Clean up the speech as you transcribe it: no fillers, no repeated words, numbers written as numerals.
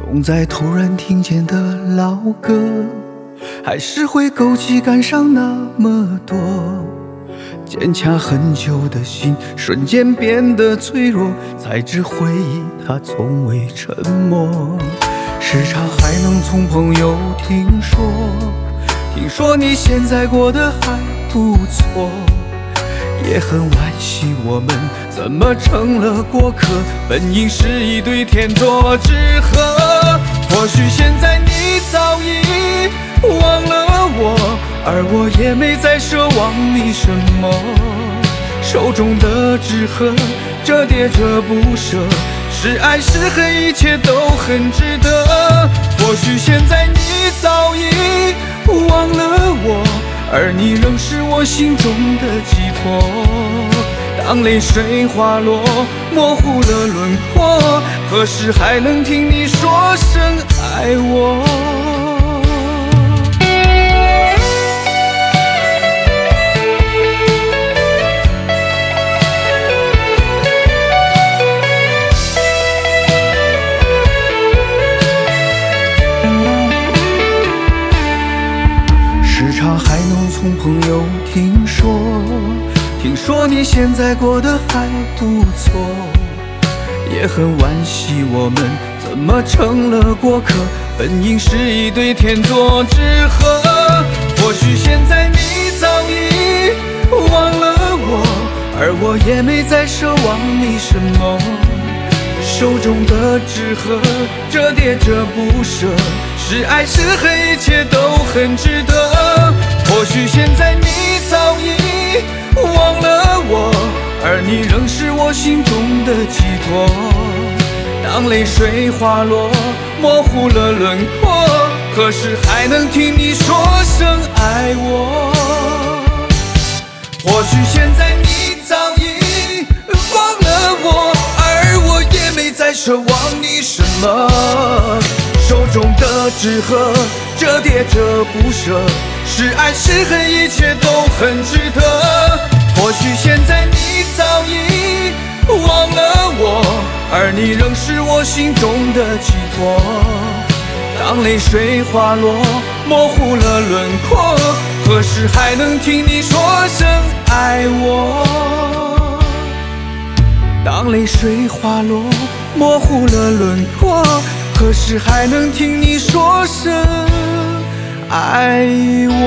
总在突然听见的老歌，还是会勾起感伤那么多。坚强很久的心，瞬间变得脆弱，才知回忆它从未沉默。时常还能从朋友听说你现在过得还不错，也很惋惜我们怎么成了过客，本应是一对天作之合。或许现在你早已忘了我，而我也没再奢望你什么。手中的纸鹤折叠着不舍，是爱是恨一切都很值得。或许现在你早已忘了我，而你仍是我心中的寄托。当泪水滑落，模糊了轮廓，何时还能听你说声爱我？时常还能从朋友听说你现在过得还不错，也很惋惜我们怎么成了过客，本应是一对天作之合。或许现在你早已忘了我，而我也没再奢望你什么。手中的纸鹤折叠着不舍，是爱是恨一切都很值得。或许现在你早已忘了我，而你仍是我心中的寄托。当泪水滑落，模糊了轮廓，何时还能听你说声爱我？或许现在你早已忘了我，而我也没再奢望你什么。手中的纸鹤折叠着不舍，是爱是恨一切都很值得。或许现在你早已忘了我，而你仍是我心中的寄托。当泪水滑落，模糊了轮廓，何时还能听你说声爱我？当泪水滑落，模糊了轮廓，何时还能听你说声爱我？